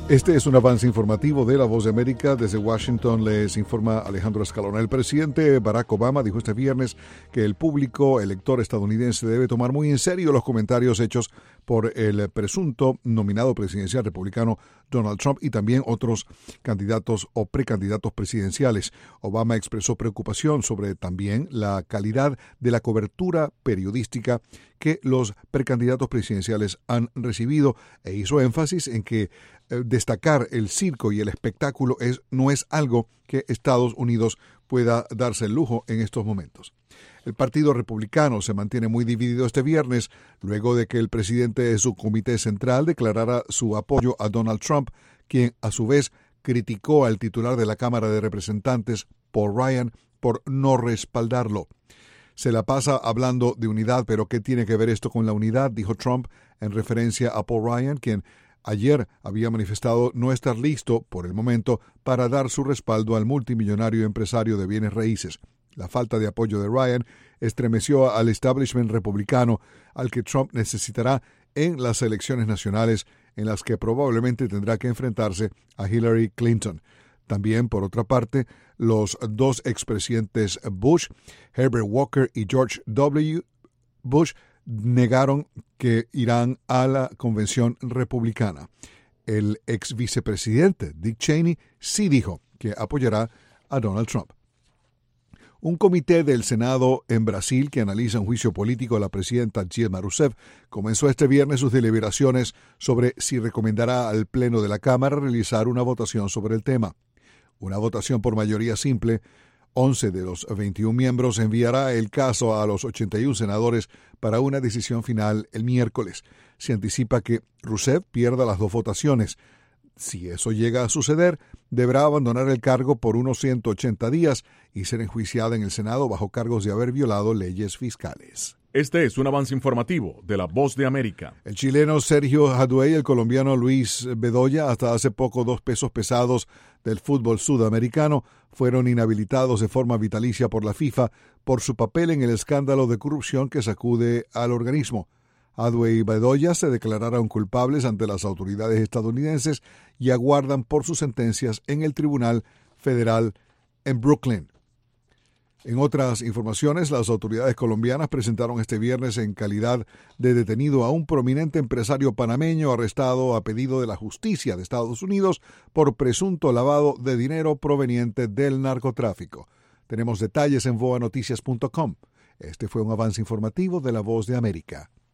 Este es un avance informativo de La Voz de América. Desde Washington les informa Alejandro Escalona. El presidente Barack Obama dijo este viernes que el público elector estadounidense debe tomar muy en serio los comentarios hechos por el presunto nominado presidencial republicano Donald Trump y también otros candidatos o precandidatos presidenciales. Obama expresó preocupación sobre también la calidad de la cobertura periodística que los precandidatos presidenciales han recibido e hizo énfasis en que destacar el circo y el espectáculo no es algo que Estados Unidos pueda darse el lujo en estos momentos. El Partido Republicano se mantiene muy dividido este viernes luego de que el presidente de su comité central declarara su apoyo a Donald Trump, quien a su vez criticó al titular de la Cámara de Representantes, Paul Ryan, por no respaldarlo. Se la pasa hablando de unidad, pero ¿qué tiene que ver esto con la unidad?, dijo Trump en referencia a Paul Ryan, quien ayer había manifestado no estar listo, por el momento, para dar su respaldo al multimillonario empresario de bienes raíces. La falta de apoyo de Ryan estremeció al establishment republicano, al que Trump necesitará en las elecciones nacionales, en las que probablemente tendrá que enfrentarse a Hillary Clinton. También, por otra parte, los dos expresidentes Bush, Herbert Walker y George W. Bush, negaron que irán a la convención republicana. El ex vicepresidente Dick Cheney sí dijo que apoyará a Donald Trump. Un comité del Senado en Brasil que analiza un juicio político a la presidenta Dilma Rousseff comenzó este viernes sus deliberaciones sobre si recomendará al Pleno de la Cámara realizar una votación sobre el tema. Una votación por mayoría simple. 11 de los 21 miembros enviará el caso a los 81 senadores para una decisión final el miércoles. Se anticipa que Rousseff pierda las dos votaciones. Si eso llega a suceder, deberá abandonar el cargo por unos 180 días y ser enjuiciada en el Senado bajo cargos de haber violado leyes fiscales. Este es un avance informativo de La Voz de América. El chileno Sergio Hadway y el colombiano Luis Bedoya, hasta hace poco 2 pesos pesados del fútbol sudamericano, fueron inhabilitados de forma vitalicia por la FIFA por su papel en el escándalo de corrupción que sacude al organismo. Hadway y Bedoya se declararon culpables ante las autoridades estadounidenses y aguardan por sus sentencias en el Tribunal Federal en Brooklyn. En otras informaciones, las autoridades colombianas presentaron este viernes en calidad de detenido a un prominente empresario panameño arrestado a pedido de la justicia de Estados Unidos por presunto lavado de dinero proveniente del narcotráfico. Tenemos detalles en voanoticias.com. Este fue un avance informativo de La Voz de América.